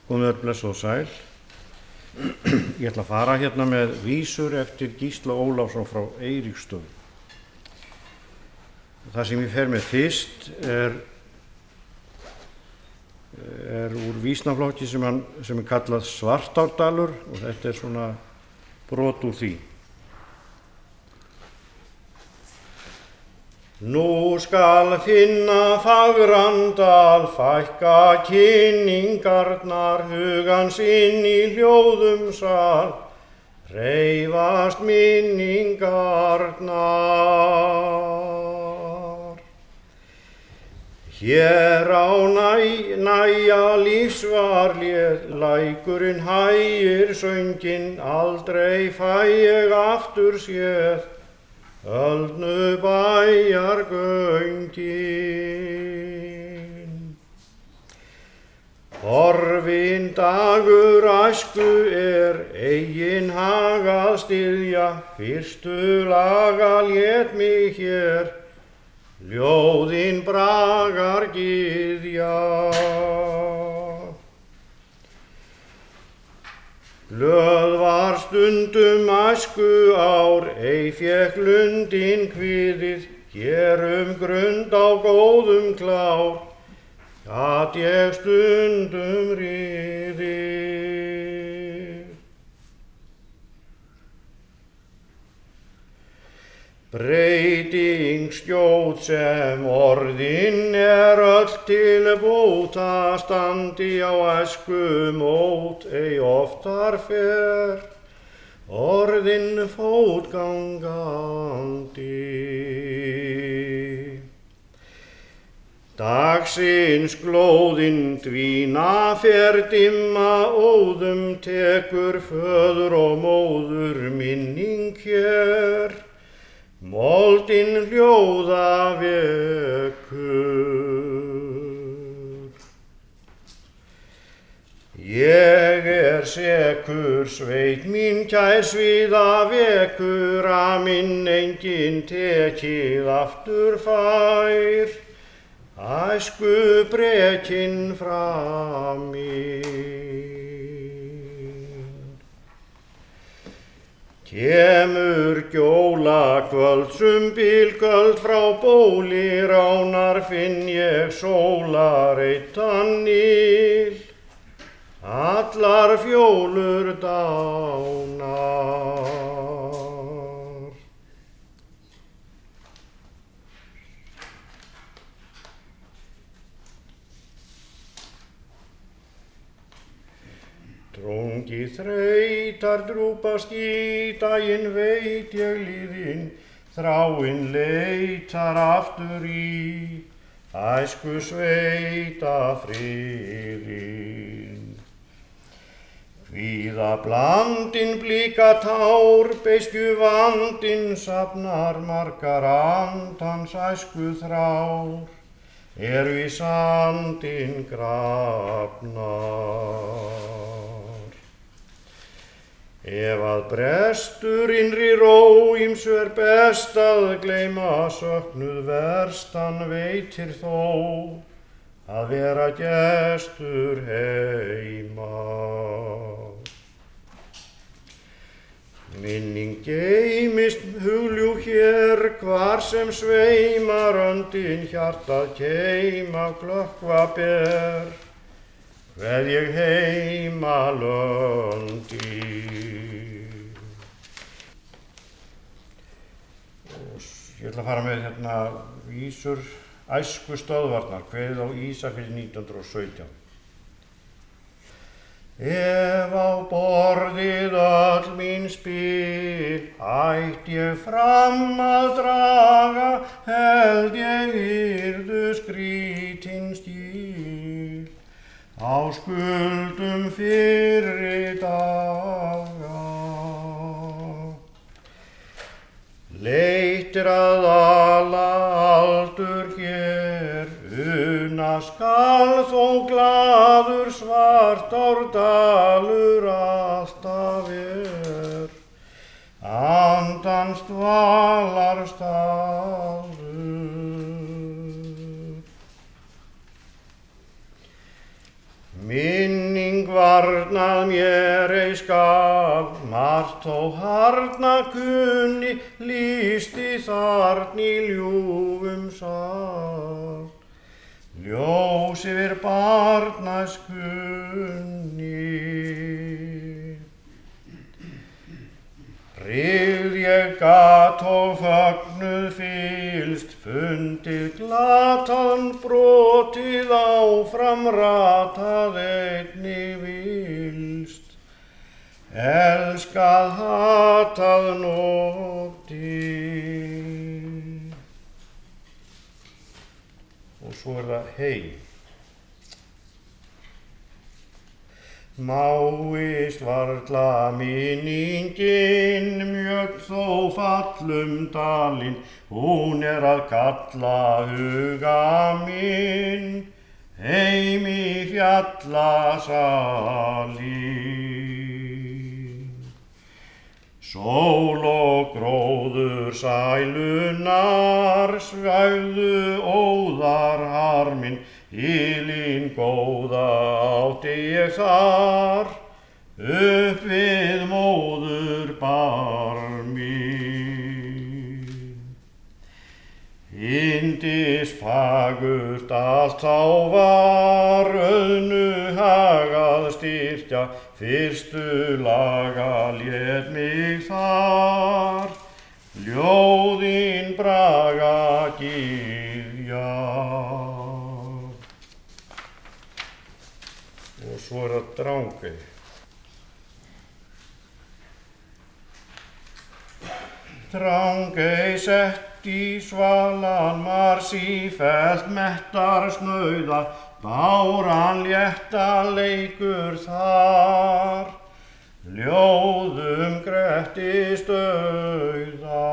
Góður bless og sæl. Ég ætla að fara hérna með vísur eftir Gísla Ólafsson frá Eiríksstöðum. Það sem ég fer með fyrst er úr vísnaflokki sem er kallað Svartárdalur og þetta er svona brot úr því. Nú skal finna fagran dal, fækka kynningarnar, hugans inn í hljóðum sal, hreyfast minningarnar. Hér á næja lífsvarléð, lækurinn hægir sönginn, aldrei fæ ég aftur séð, öldnu bæjar göngin. Horfinn dagur æsku eigin hagað styðja, fyrstu laga lét mig hér, ljóðin bragar gyðja. Glöð var stundum æsku ár, ei fékk lundin kviðið, hér grund á góðum klár, gat ég stundum riðið. Breyting skjót sem orðin öll til bóta, standi á æsku mót, ei oftar fer, orðin fótgangandi. Dagsins glóðin dvína fer dimma, óðum tekur föður og móður minning hér, moldin hljóða vekur. Ég sekur, sveit mín kær svíða vekur, að minn enginn tekið aftur fær, æsku brekinn frammi. Kemur gjóla kvöldsum bílgöld frá bóli, ránar finn ég sólareittan níl, allar fjólur dánar. Drungi þreytar drúpast í, daginn veit ég líðinn, þráin leitar aftur í, æsku sveita friðinn. Kvíða blandinn blika tár, beiskju vandinn safnar margar andans æsku þrár, í sandinn grafnar. Ef að brestur innri ró, ýmsu best að gleyma, söknuð verstan veitir þó, að vera gestur heima. Minning geymist hugljúf hér, hvar sem sveimar öndin, hjartað keima glöggva ber, kveð ég heima löndin. Ég ætla að fara með hérna vísur æsku stöðvarnar, kveðið á Ísafirði 1917. Ef á borðið öll mín spil, ætt ég fram að draga, held ég yrðu skrítinn stíl, á skuldum fyrri daga. Leitt að ala aldur hér, una skal þó glaður Svartárdalur alltaf andans dvalarstaður. Minning varnað mér ei skal, margt þó harna kunni, lýsti þarna í ljúfum sal. Ljós yfir barnæskunni. Hrigð ég gat og fögnuð fyllst, fundið glataðan brotið áfram ratað einnig vilst. Elskað hatað notið. Og svo það hey. Máist varla minningin mjög þó fallum dalinn, hún að kalla huga minn heim í fjallasalinn. Sól og gróður sælunar svæfðu óðar harminn, hylinn góða átti ég þar, upp við móður barminn. Yndis fagurt allt þá var, auðnu hagað styrkja, fyrstu laga lét mig þar, ljóðin braga gyðja. Og svo það Drangey. Drangey sett í svalan mar sífellt mettar snauða, báran létta leikur þar, ljóðum grettist auða.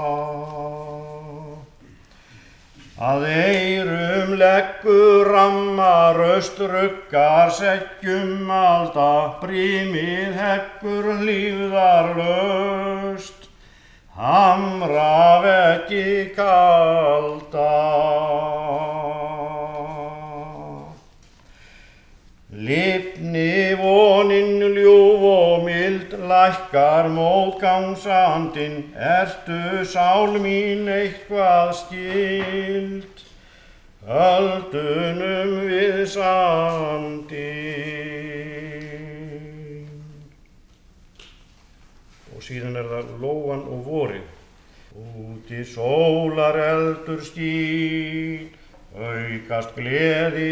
Að eyrum leggur rammar öst, ruggar seggjum alda, brímið heggur lífðarlaust, hamra veggi kalda. Lifni vonin ljúf og mild, lækkar mótgangsandinn, ertu sál mín eitthvað skyld, öldunum við sandinn. Og síðan það lóan og vorið. Úti sólar eldur skín, aukast gleði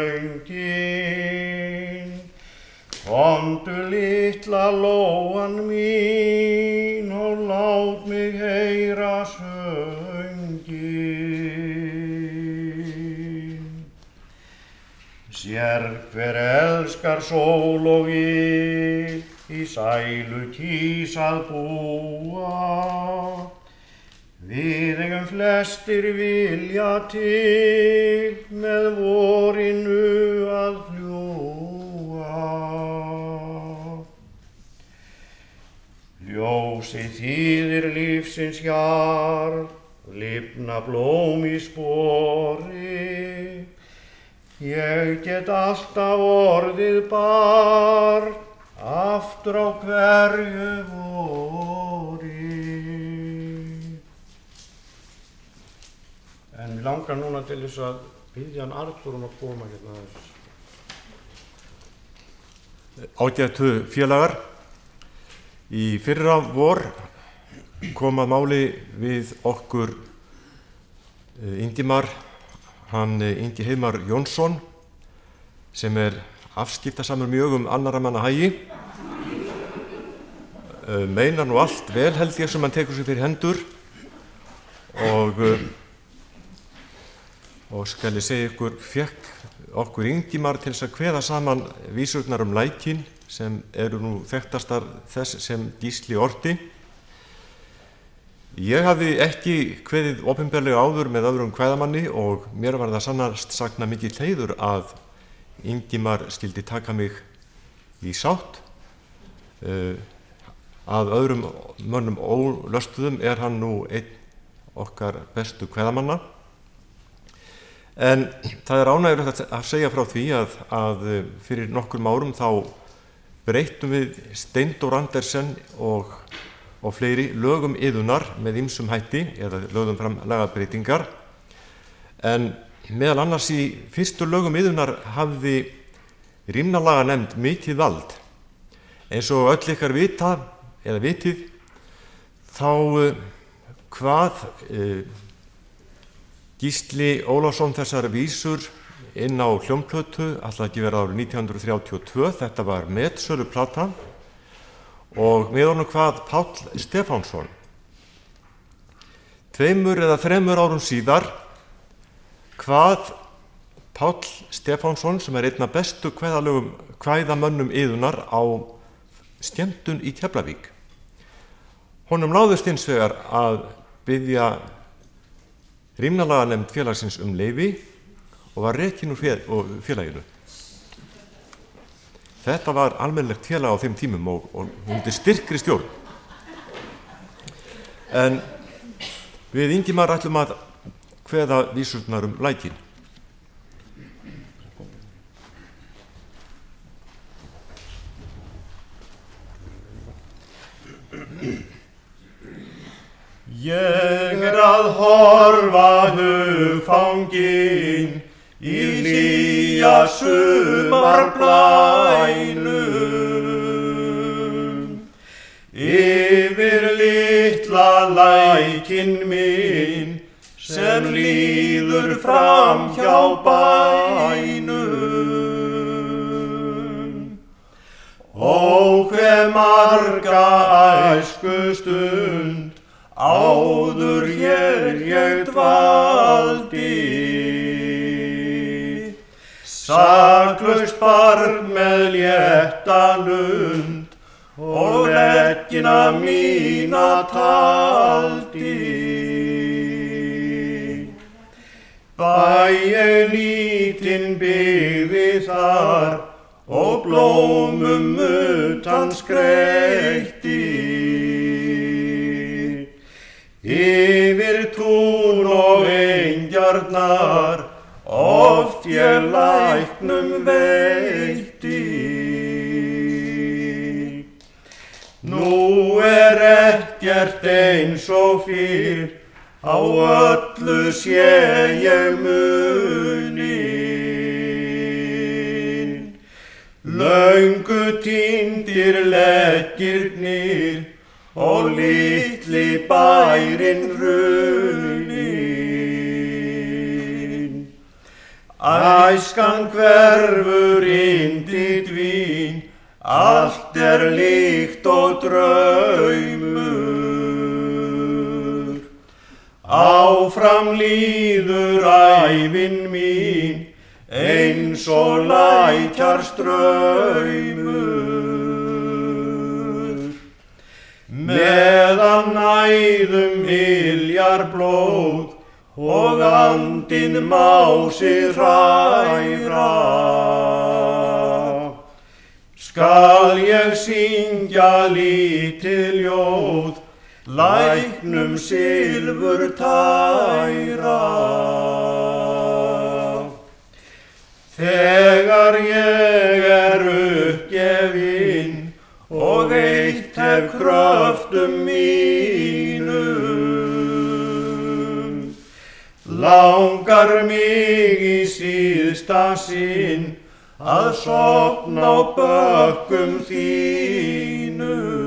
föngin. Komdu litla lóan mín og lát mig heyra söngin. Sér hver elskar sól og ill, í sælu kýs að búa. Við eigum flestir vilja til, með vorinu að fljúga. Ljósið þýðir lífsins hjarð, lifna blóm í spori. Ég get alltaf orðið barn, aftur á hverju vori. En við langar núna til þess að biðja hann Arthur að koma hérna aðeins. Ágætu félagar, í fyrra vor kom að máli við okkur Ingimar, hann Ingi Heiðmar Jónsson, sem afskiptasamur mjög annarra manna hagi. Meinar nú allt vel held ég sem hann tekur sig fyrir hendur og skal ég segja ykkur, fékk okkur Ingimar til þess að kveða saman vísurnar lækinn sem eru nú þekktastar þess sem Gísli orti. Ég hafði ekki kveðið opinberlega áður með öðrum kveðamanni og mér var það sannast sagna mikill heiður að Ingimar skildi taka mig í sátt. Að öðrum mönnum ólöstuðum hann nú einn okkar bestu kveðamanna. En það ánægjulegt að segja frá því að fyrir nokkrum árum þá breyttum við Steindór Andersen og fleiri lögum iðunar með ýmsum hætti eða lögðum fram lagabreytingar. En meðal annars í fyrstu lögum iðunar hafði Rímnalaganefnd mikið vald. Eins og öll ykkar vita eða vitið þá hvað Gísli Ólafsson þessar vísur inn á hljómplötu ætlaði ekki vera árið 1932, þetta var metsöluplata og með honum hvað Páll Stefánsson. 2 eða 3 árum síðar hvað Páll Stefánsson sem einn af bestu kvæðamönnum iðunar á skemmtun í Keflavík. Honum láðist hins vegar að biðja Rímnalaganefnd félagsins leyfi og var rekinn úr félaginu. Þetta var almennilegt félag á þeim tímum og undir styrkri stjórn. En við Ingimar ætlum að kveða vísurnar lækinn. Ég að horfa hugfangin í hlýja sumarblænum, yfir litla lækinn minn sem líður fram hjá bænum. Ó, hve marga æskustund áður hér ég dvaldi, saklaust barn með létta lund og veggina mína taldi. Bæ ég lítinn byggði þar og blómum utan skreytti, yfir tún og engjarnar oft ég læknum veitti. Nú ekkert eins og fyrr, á öllu sé ég munin. Löngu týndir leggirnir og litli bærinn runin. Æskan hverfur yndi dvín, allt líkt og draumur. Áfram líður ævin mín, eins og lækjar straumur. Meðan næðum yljar blóð og andinn má sig hræra, skal ég syngja lítið ljóð, læknum silfur tæra. Þegar ég uppgefinn og eitt hef kröftum mínum, langar mig í síðsta sinn að sofna á bökkum þínum.